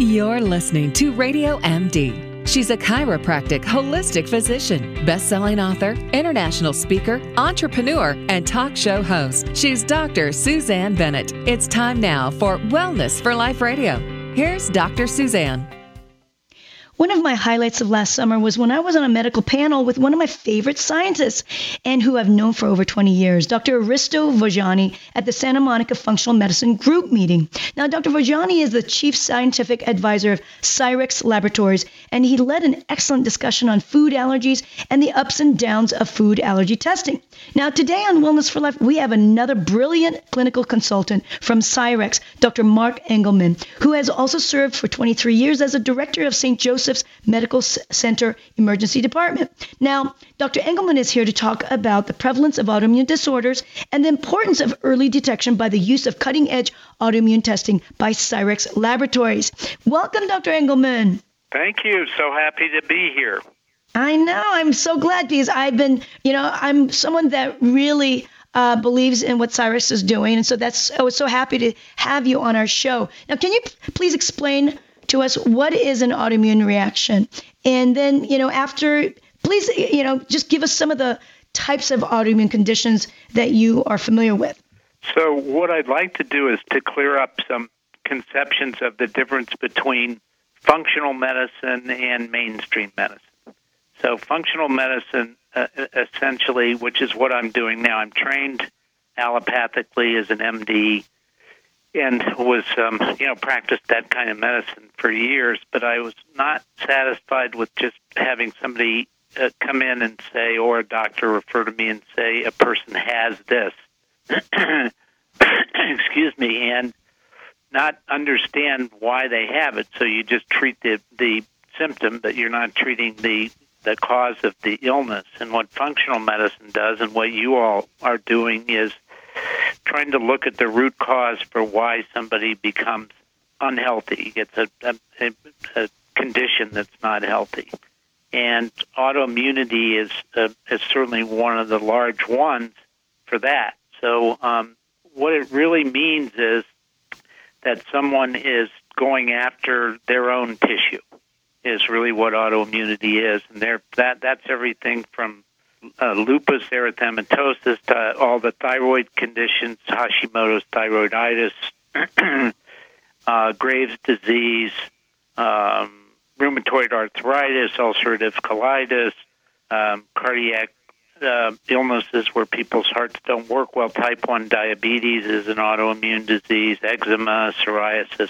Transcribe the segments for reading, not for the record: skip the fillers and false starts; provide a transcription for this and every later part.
You're listening to Radio MD. She's a chiropractic holistic physician, best-selling author, international speaker, entrepreneur, and talk show host. She's Dr. Suzanne Bennett. It's time now for Wellness for Life Radio. Here's Dr. Suzanne. One of my highlights of last summer was when I was on a medical panel with one of my favorite scientists and who I've known for over 20 years, Dr. Aristo Vojani at the Santa Monica Functional Medicine Group meeting. Now, Dr. Vojani is the chief scientific advisor of Cyrex Laboratories, and he led an excellent discussion on food allergies and the ups and downs of food allergy testing. Now, today on Wellness for Life, we have another brilliant clinical consultant from Cyrex, Dr. Mark Engelman, who has also served for 23 years as a director of St. Joseph's Medical Center Emergency Department. Now, Dr. Engelman is here to talk about the prevalence of autoimmune disorders and the importance of early detection by the use of cutting-edge autoimmune testing by Cyrex Laboratories. Welcome, Dr. Engelman. Thank you. So happy to be here. I know. I'm so glad because I'm someone that really believes in what Cyrex is doing. And so I was so happy to have you on our show. Now, can you please explain to us what is an autoimmune reaction? And then, after, please, just give us some of the types of autoimmune conditions that you are familiar with. So what I'd like to do is to clear up some conceptions of the difference between functional medicine and mainstream medicine. So functional medicine, essentially, which is what I'm doing now. I'm trained allopathically as an MD and was, practiced that kind of medicine for years, but I was not satisfied with just having somebody come in and say, or a doctor refer to me and say, a person has this, excuse me, and not understand why they have it. So you just treat the symptom, but you're not treating the cause of the illness. And what functional medicine does and what you all are doing is trying to look at the root cause for why somebody becomes unhealthy, gets a condition that's not healthy. And autoimmunity is certainly one of the large ones for that. So what it really means is that someone is going after their own tissue is really what autoimmunity is. And that's everything from lupus erythematosus to all the thyroid conditions, Hashimoto's thyroiditis, Graves' disease, rheumatoid arthritis, ulcerative colitis, cardiac illnesses where people's hearts don't work well. Type 1 diabetes is an autoimmune disease, eczema, psoriasis.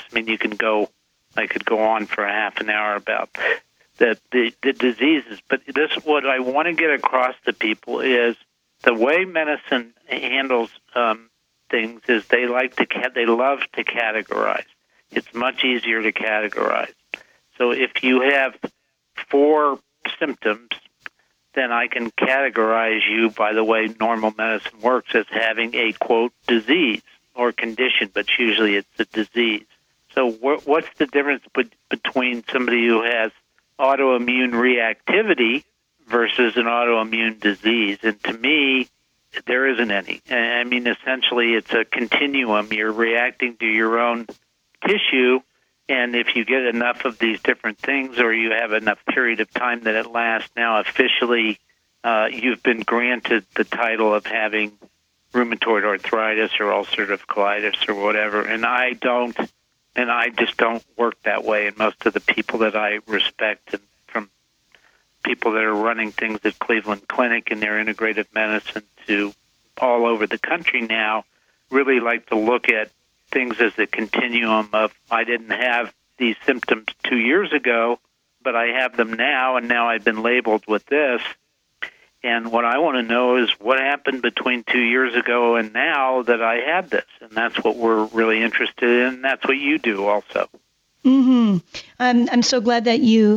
I could go on for a half an hour about the diseases. But what I want to get across to people is the way medicine handles things is they love to categorize. It's much easier to categorize. So if you have 4 symptoms, then I can categorize you by the way normal medicine works as having a, quote, disease or condition, but usually it's a disease. So what's the difference between somebody who has autoimmune reactivity versus an autoimmune disease? And to me, there isn't any. I mean, essentially, it's a continuum. You're reacting to your own tissue, and if you get enough of these different things or you have enough period of time that it lasts, now officially you've been granted the title of having rheumatoid arthritis or ulcerative colitis or whatever. And I just don't work that way. And most of the people that I respect, and from people that are running things at Cleveland Clinic and their integrative medicine to all over the country now, really like to look at things as a continuum of, I didn't have these symptoms 2 years ago, but I have them now, and now I've been labeled with this. And what I want to know is what happened between 2 years ago and now that I had this. And that's what we're really interested in. And that's what you do also. Mm-hmm. I'm so glad that you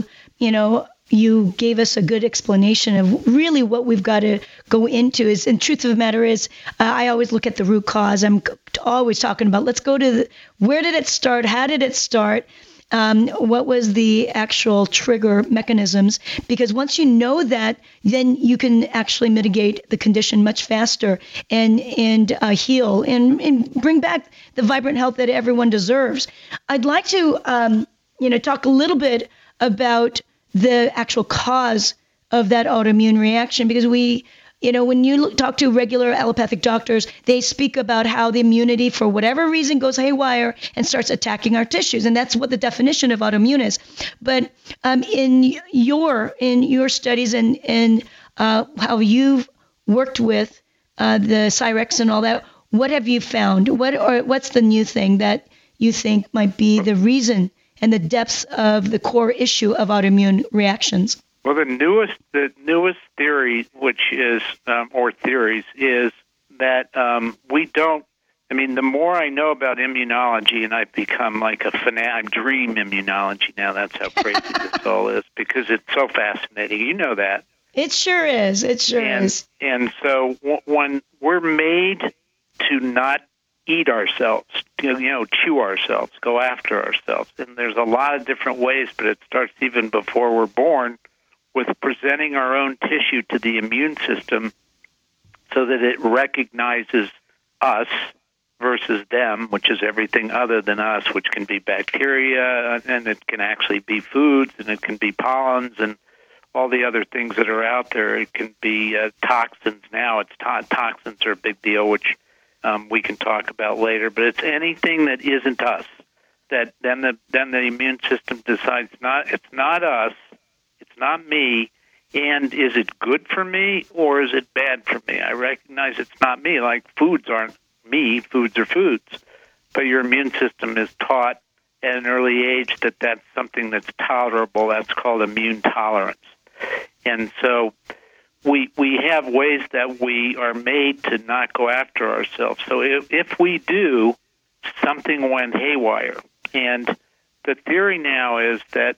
gave us a good explanation of really what we've got to go into is, and truth of the matter is, I always look at the root cause. I'm always talking about, let's go to where did it start? How did it start? What was the actual trigger mechanisms? Because once you know that, then you can actually mitigate the condition much faster and heal and bring back the vibrant health that everyone deserves. I'd like to talk a little bit about the actual cause of that autoimmune reaction, because when you talk to regular allopathic doctors, they speak about how the immunity, for whatever reason, goes haywire and starts attacking our tissues, and that's what the definition of autoimmune is. But in your studies and how you've worked with the Cyrex and all that, what have you found? What's the new thing that you think might be the reason and the depths of the core issue of autoimmune reactions? Well, the newest theory, which is theories, is that we don't. I mean, the more I know about immunology, and I've become like a fanatic. I dream immunology now. That's how crazy this all is, because it's so fascinating. You know that. It sure is. It sure is. And so when we're made to not eat ourselves, chew ourselves, go after ourselves. And there's a lot of different ways, but it starts even before we're born with presenting our own tissue to the immune system so that it recognizes us versus them, which is everything other than us, which can be bacteria, and it can actually be foods, and it can be pollens, and all the other things that are out there. It can be toxins. Now toxins are a big deal, which we can talk about later, but it's anything that isn't us. That then the immune system decides it's not us, it's not me, and is it good for me or is it bad for me? I recognize it's not me. Like foods aren't me, foods are foods, but your immune system is taught at an early age that that's something that's tolerable. That's called immune tolerance, and so. We have ways that we are made to not go after ourselves. So if we do, something went haywire. And the theory now is that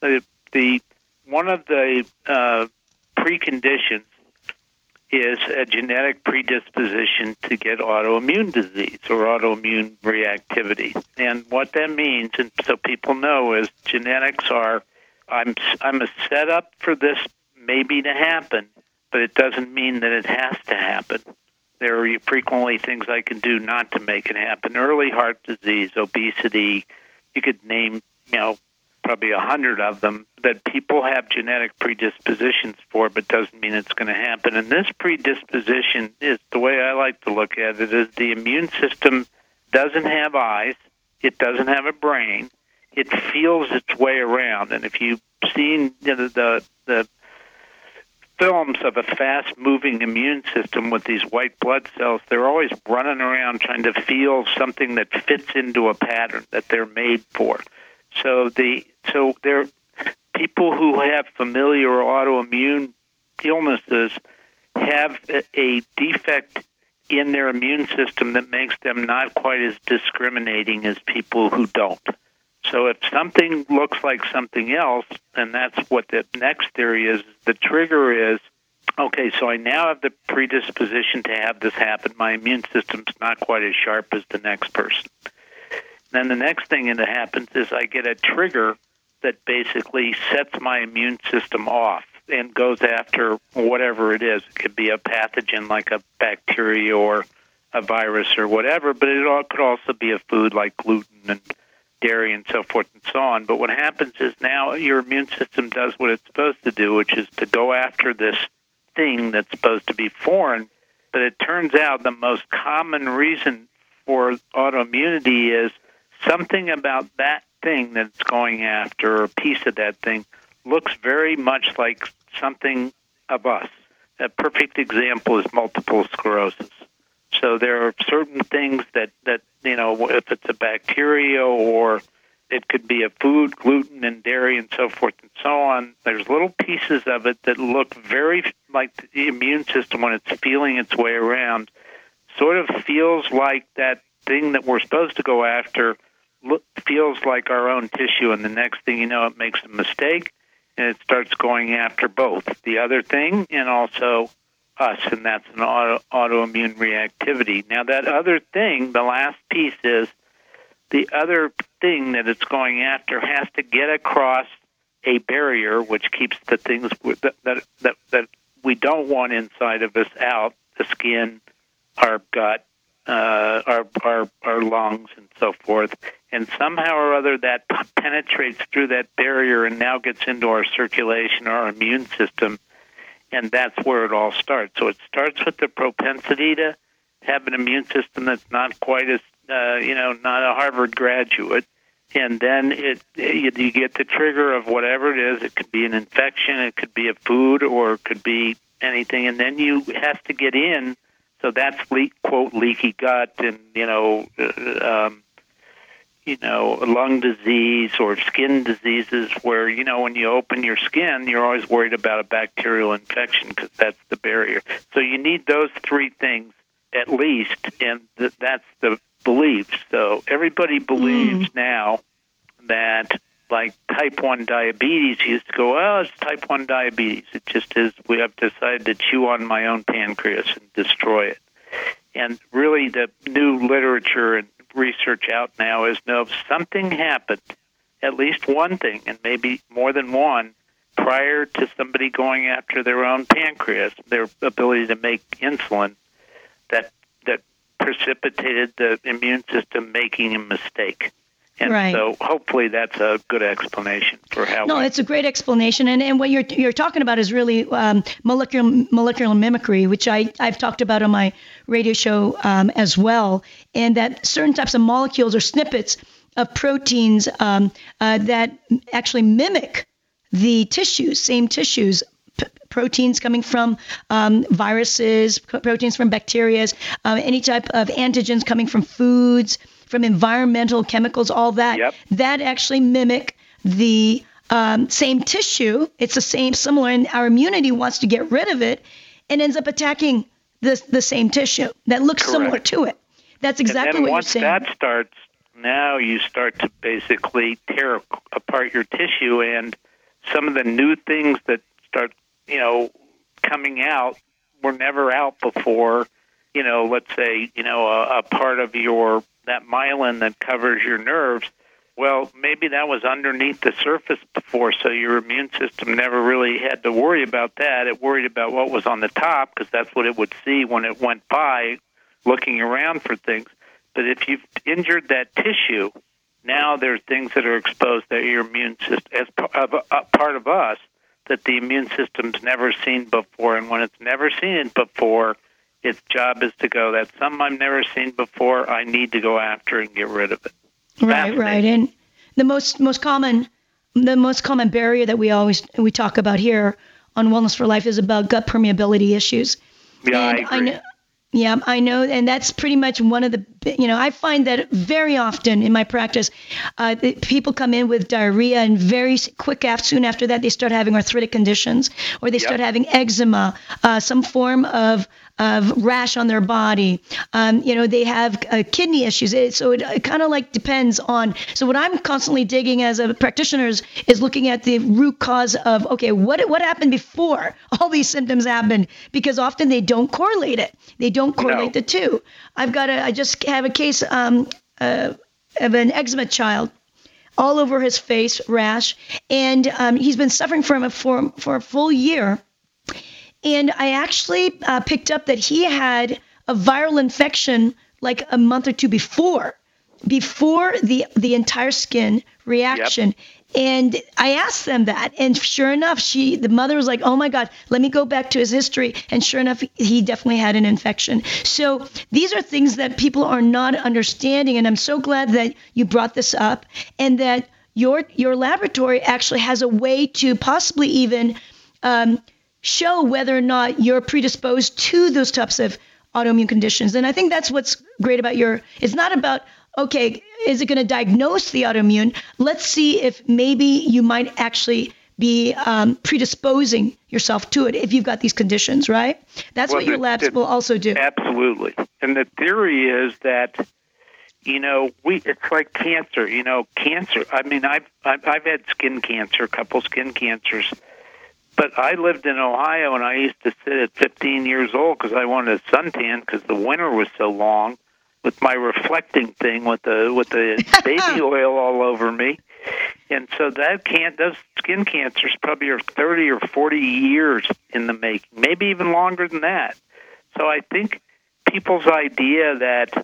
one of the preconditions is a genetic predisposition to get autoimmune disease or autoimmune reactivity. And what that means, and so people know, is genetics are, I'm a setup for this maybe to happen, but it doesn't mean that it has to happen. There are frequently things I can do not to make it happen. Early heart disease, obesity, you could name, probably 100 of them that people have genetic predispositions for, but doesn't mean it's going to happen. And this predisposition is, the way I like to look at it, is the immune system doesn't have eyes, it doesn't have a brain, it feels its way around. And if you've seen the films of a fast-moving immune system with these white blood cells, they're always running around trying to feel something that fits into a pattern that they're made for. So there, people who have familiar or autoimmune illnesses have a defect in their immune system that makes them not quite as discriminating as people who don't. So if something looks like something else, and that's what the next theory is, the trigger is, okay, so I now have the predisposition to have this happen. My immune system's not quite as sharp as the next person. Then the next thing that happens is I get a trigger that basically sets my immune system off and goes after whatever it is. It could be a pathogen like a bacteria or a virus or whatever, but it could also be a food like gluten and dairy and so forth and so on. But what happens is now your immune system does what it's supposed to do, which is to go after this thing that's supposed to be foreign. But it turns out the most common reason for autoimmunity is something about that thing that it's going after, or a piece of that thing, looks very much like something of us. A perfect example is multiple sclerosis. So there are certain things that if it's a bacteria or it could be a food, gluten and dairy and so forth and so on, there's little pieces of it that look very like the immune system when it's feeling its way around, sort of feels like that thing that we're supposed to go after feels like our own tissue, and the next thing you know, it makes a mistake, and it starts going after both the other thing and also us, and that's an autoimmune reactivity. Now, that other thing, the last piece is the other thing that it's going after has to get across a barrier which keeps the things that we don't want inside of us out, the skin, our gut, our lungs, and so forth. and somehow or other that penetrates through that barrier and now gets into our circulation, our immune system, and that's where it all starts. So it starts with the propensity to have an immune system that's not quite as, not a Harvard graduate, and then you get the trigger of whatever it is. It could be an infection, it could be a food, or it could be anything, and then you have to get in. So that's quote leaky gut and lung disease or skin diseases where when you open your skin, you're always worried about a bacterial infection because that's the barrier. So you need those three things at least, and that's the belief. So everybody believes now that, like type 1 diabetes, you used to go, well, it's type 1 diabetes. It just is. We have decided to chew on my own pancreas and destroy it. And really the new literature and research out now is, no, if something happened, at least one thing, and maybe more than one, prior to somebody going after their own pancreas, their ability to make insulin, that precipitated the immune system making a mistake. And so hopefully that's a good explanation for how. No, it's a great explanation. And what you're talking about is really molecular mimicry, which I've talked about on my radio show as well, and that certain types of molecules or snippets of proteins that actually mimic the tissues, same tissues, proteins coming from viruses, proteins from bacteria, any type of antigens coming from foods, from environmental chemicals, all that, that actually mimic the same tissue. It's the same, similar, and our immunity wants to get rid of it and ends up attacking the same tissue that looks similar to it. That's exactly what you're saying. And then once that starts, now you start to basically tear apart your tissue, and some of the new things that start, coming out were never out before. Let's say, a part of that myelin that covers your nerves, well, maybe that was underneath the surface before, so your immune system never really had to worry about that. It worried about what was on the top because that's what it would see when it went by looking around for things. But if you've injured that tissue, now there are things that are exposed that your immune system, as part of us, that the immune system's never seen before. And when it's never seen it before, its job is to go, that's something I've never seen before. I need to go after and get rid of it. Right. And the most common barrier that we talk about here on Wellness for Life is about gut permeability issues. Yeah, I agree. I know, and that's pretty much one of the, I find that very often in my practice, people come in with diarrhea, and very soon after that, they start having arthritic conditions, or they start having eczema, some form of rash on their body. They have kidney issues. So it kind of like depends on. So what I'm constantly digging as a practitioner is looking at the root cause of, okay, what happened before all these symptoms happened? Because often they don't correlate it. They don't correlate the two. I just have a case of an eczema child, all over his face, rash, and he's been suffering from it for a full year. And I actually picked up that he had a viral infection like a month or two before the entire skin reaction. Yep. And I asked them that, and sure enough, the mother was like, oh my God, let me go back to his history. And sure enough, he definitely had an infection. So these are things that people are not understanding. And I'm so glad that you brought this up, and that your laboratory actually has a way to possibly even show whether or not you're predisposed to those types of autoimmune conditions. And I think that's what's great about it's not about, okay, is it going to diagnose the autoimmune? Let's see if maybe you might actually be predisposing yourself to it if you've got these conditions, right? That's what your labs will also do. Absolutely. And the theory is that, it's like cancer, cancer. I mean, I've had skin cancer, a couple skin cancers. But I lived in Ohio, and I used to sit at 15 years old because I wanted a suntan because the winter was so long, with my reflecting thing with the baby oil all over me. And so those skin cancers probably are 30 or 40 years in the making, maybe even longer than that. So I think people's idea that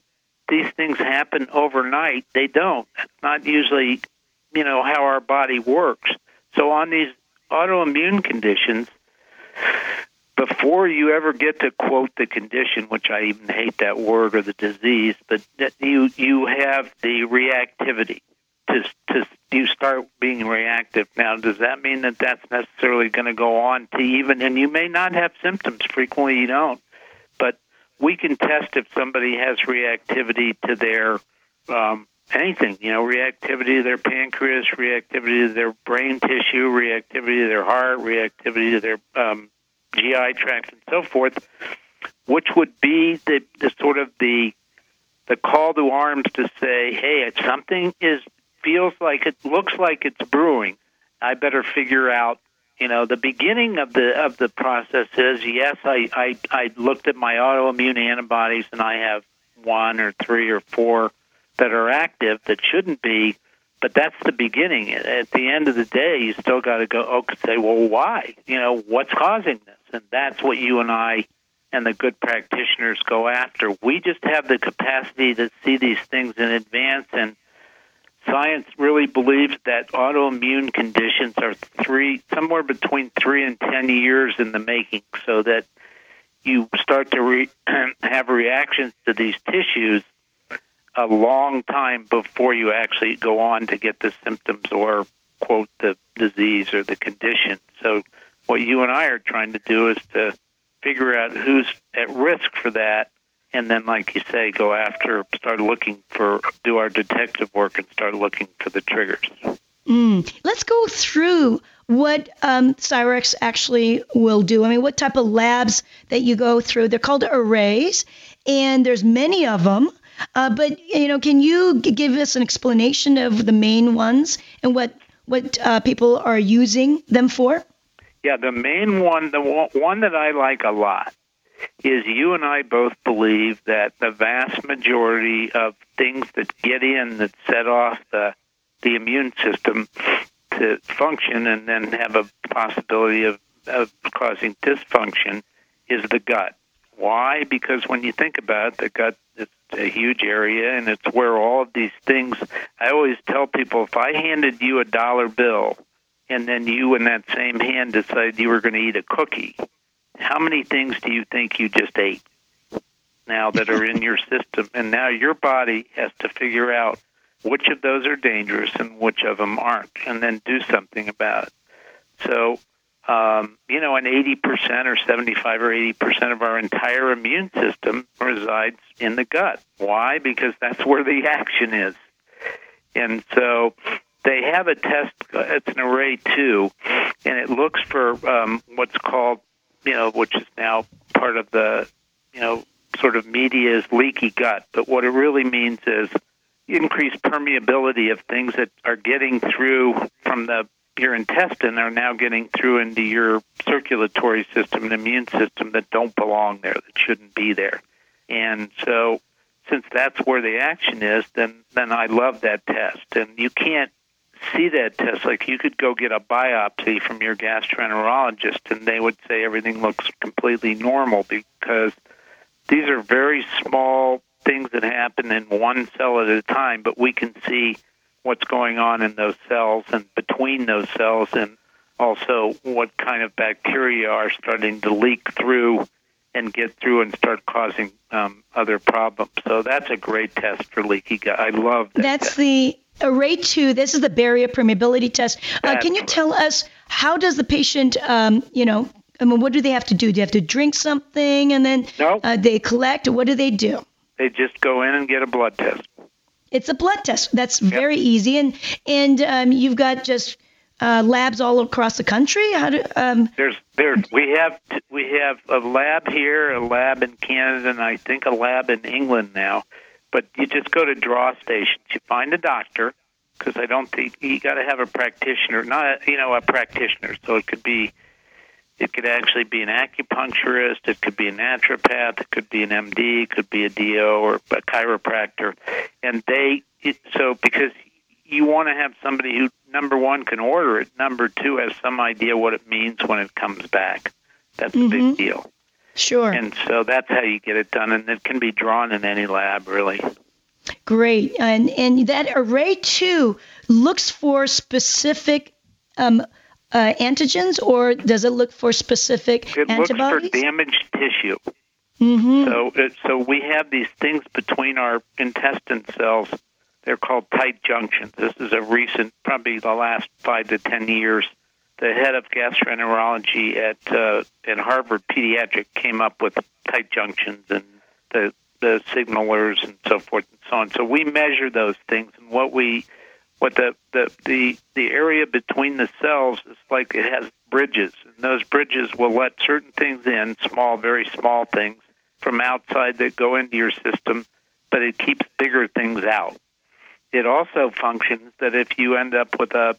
these things happen overnight. They don't. It's not usually, how our body works. So on these autoimmune conditions, before you ever get to quote the condition, which I even hate that word, or the disease, but that you have the reactivity. You start being reactive. Now, does that mean that that's necessarily going to go on to even, and you may not have symptoms, frequently you don't, but we can test if somebody has reactivity to their anything, reactivity to their pancreas, reactivity to their brain tissue, reactivity to their heart, reactivity to their GI tract, and so forth, which would be the sort of the call to arms to say, hey, if something looks like it's brewing, I better figure out. The beginning of the process is, yes, I looked at my autoimmune antibodies, and I have 1 or 3 or 4 that are active that shouldn't be, but that's the beginning. At the end of the day, you still got to say, well, why? What's causing this? And that's what you and I and the good practitioners go after. We just have the capacity to see these things in advance, and science really believes that autoimmune conditions are somewhere between 3 and 10 years in the making, so that you start to have reactions to these tissues a long time before you actually go on to get the symptoms or, quote, the disease or the condition. So what you and I are trying to do is to figure out who's at risk for that, and then, like you say, do our detective work and start looking for the triggers. Let's go through what Cyrex actually will do. I mean, what type of labs that you go through. They're called arrays, and there's many of them. But, can you give us an explanation of the main ones and what people are using them for? Yeah, the main one, the one that I like a lot, is you and I both believe that the vast majority of things that get in that set off the immune system to function and then have a possibility of causing dysfunction is the gut. Why? Because when you think about it, the gut is a huge area, and it's where all of these things, I always tell people, if I handed you a dollar bill and then you in that same hand decided you were going to eat a cookie, how many things do you think you just ate now that are in your system? And now your body has to figure out which of those are dangerous and which of them aren't, and then do something about it. So, an 80% or 75 or 80% of our entire immune system resides in the gut. Why? Because that's where the action is. And so they have a test, it's an array 2, and it looks for what's called, which is now part of the, sort of media is leaky gut. But what it really means is increased permeability of things that are getting through from your intestine are now getting through into your circulatory system and immune system that don't belong there, that shouldn't be there. And so since that's where the action is, then I love that test. And you can't see that test. Like, you could go get a biopsy from your gastroenterologist and they would say everything looks completely normal, because these are very small things that happen in one cell at a time, but we can see what's going on in those cells and between those cells, and also what kind of bacteria are starting to leak through and get through and start causing other problems. So that's a great test for leaky gut. I love that. That's test. The array 2. This is the barrier permeability test. Can you tell us, how does the patient, what do they have to do? Do they have to drink something and then they collect? What do they do? They just go in and get a blood test. It's a blood test. That's very easy. And you've got just labs all across the country. We have a lab here, a lab in Canada, and I think a lab in England now. But you just go to draw stations. You find a doctor, because I don't think you got to have a practitioner, a practitioner. So it could actually be an acupuncturist, it could be a naturopath, it could be an MD, it could be a DO or a chiropractor. And because you want to have somebody who, number one, can order it, number two, has some idea what it means when it comes back. That's a big deal. Sure. And so that's how you get it done, and it can be drawn in any lab, really. Great. And that array 2 looks for specific antigens, or does it look for specific antibodies? It looks for damaged tissue. So we have these things between our intestine cells. They're called tight junctions. This is a recent, probably the last 5 to 10 years. The head of gastroenterology at Harvard Pediatric came up with tight junctions and the signalers and so forth and so on. So we measure those things, and what the area between the cells is like it has bridges, and those bridges will let certain things in, small, very small things, from outside that go into your system, but it keeps bigger things out. It also functions that if you end up with a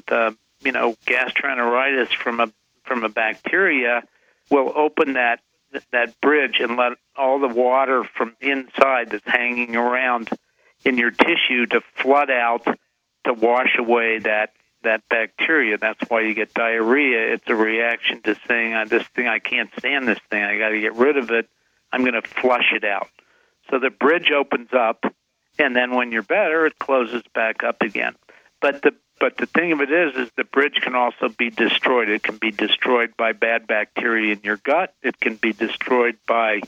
gastroenteritis from a bacteria, will open that bridge and let all the water from inside that's hanging around in your tissue to flood out to wash away that bacteria. That's why you get diarrhea. It's a reaction to saying, I can't stand this thing. I got to get rid of it. I'm going to flush it out. So the bridge opens up, and then when you're better, it closes back up again. But the thing of it is the bridge can also be destroyed. It can be destroyed by bad bacteria in your gut. It can be destroyed by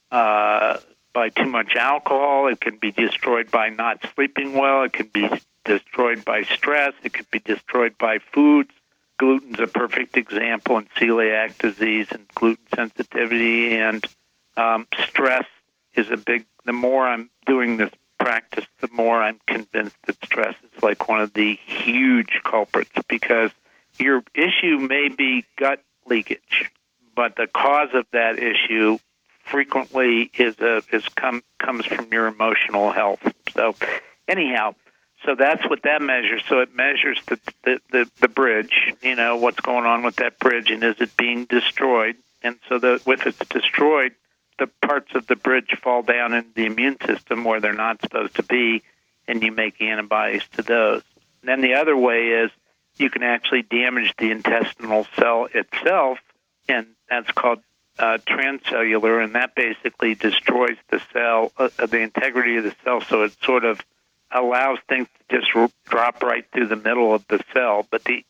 too much alcohol. It can be destroyed by not sleeping well. It can be destroyed by stress. It can be destroyed by foods. Gluten's a perfect example in celiac disease and gluten sensitivity, and stress is a big. The more I'm doing this practice, the more I'm convinced that stress is like one of the huge culprits, because your issue may be gut leakage, but the cause of that issue frequently comes from your emotional health. So anyhow, so that's what that measures. So it measures the bridge, what's going on with that bridge, and is it being destroyed? And so if it's destroyed, the parts of the bridge fall down into the immune system where they're not supposed to be, and you make antibodies to those. And then the other way is you can actually damage the intestinal cell itself, and that's called transcellular, and that basically destroys the cell, the integrity of the cell, so it sort of allows things to just drop right through the middle of the cell. But the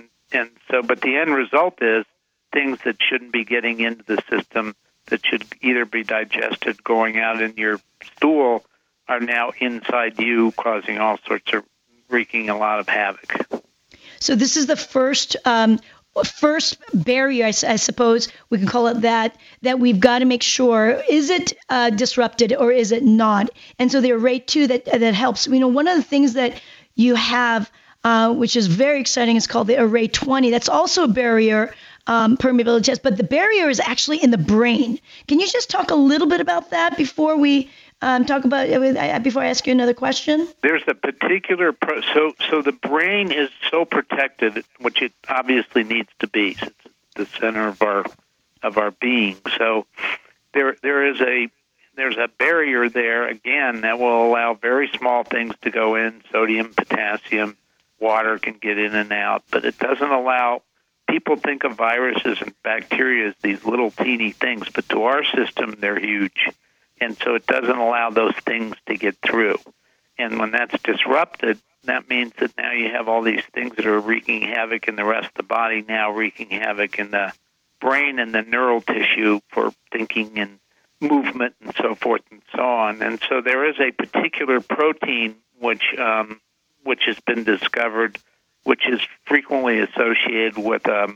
end result is things that shouldn't be getting into the system, that should either be digested going out in your stool, are now inside you, causing all sorts of, wreaking a lot of havoc. So this is the first barrier, I suppose we can call it that we've got to make sure, is it disrupted or is it not? And so the array 2 that helps. One of the things that you have, which is very exciting, is called the array 20. That's also a barrier permeability test, but the barrier is actually in the brain. Can you just talk a little bit about that before we before I ask you another question? There's a particular so the brain is so protected, which it obviously needs to be, since it's the center of our being. So there's a barrier there again that will allow very small things to go in. Sodium, potassium, water can get in and out, but it doesn't allow. People think of viruses and bacteria as these little teeny things, but to our system, they're huge. And so it doesn't allow those things to get through. And when that's disrupted, that means that now you have all these things that are wreaking havoc in the rest of the body, now wreaking havoc in the brain and the neural tissue for thinking and movement and so forth and so on. And so there is a particular protein which has been discovered, which is frequently associated with a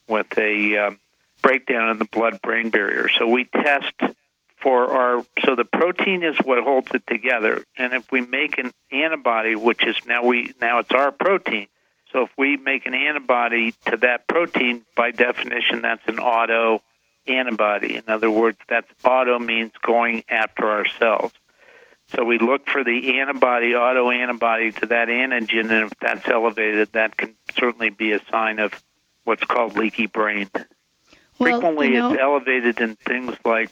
breakdown in the blood-brain barrier. So we test so the protein is what holds it together. And if we make an antibody, which is now it's our protein. So if we make an antibody to that protein, by definition, that's an auto antibody. In other words, that's auto means going after our cells. So we look for the auto antibody to that antigen, and if that's elevated, that can certainly be a sign of what's called leaky brain. Frequently, it's elevated in things like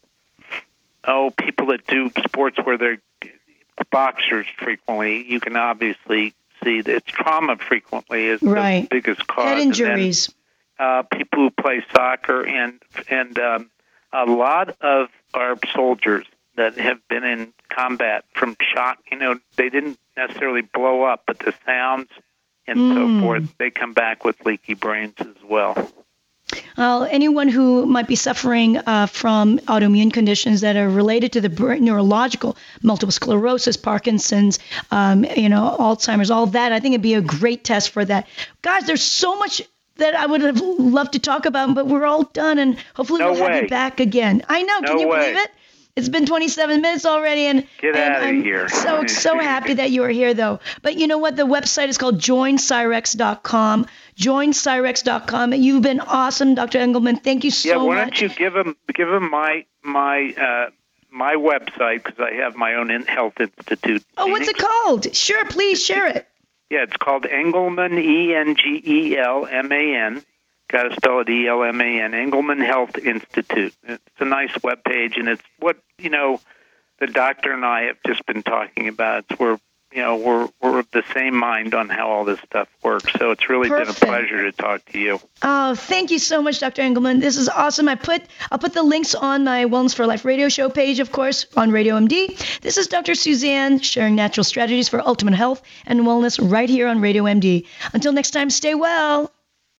people that do sports where they're boxers frequently. You can obviously see that it's trauma frequently is the biggest cause. Head injuries. And then, people who play soccer and a lot of our soldiers that have been in combat from shock. They didn't necessarily blow up, but the sounds and so forth, they come back with leaky brains as well. Anyone who might be suffering from autoimmune conditions that are related to the neurological, multiple sclerosis, Parkinson's, Alzheimer's, all that, I think it'd be a great test for that. Guys, there's so much that I would have loved to talk about, but we're all done, and hopefully we'll have you back again. I know. Can you believe it? It's been 27 minutes already, and I'm here. so happy that you are here, though. But you know what? The website is called joincyrex.com. Joincyrex.com. You've been awesome, Dr. Engelman. Thank you so much. Yeah, why don't you give them my website, because I have my own health institute. Oh, what's it called? Sure, please share it. Yeah, it's called Engelman, Engelman. Got to spell it Elman, Engelman Health Institute. It's a nice webpage, and it's what the doctor and I have just been talking about. It's we're of the same mind on how all this stuff works. So it's really been a pleasure to talk to you. Oh, thank you so much, Dr. Engelman. This is awesome. I'll put the links on my Wellness for Life radio show page, of course, on Radio MD. This is Dr. Suzanne sharing natural strategies for ultimate health and wellness right here on Radio MD. Until next time, stay well.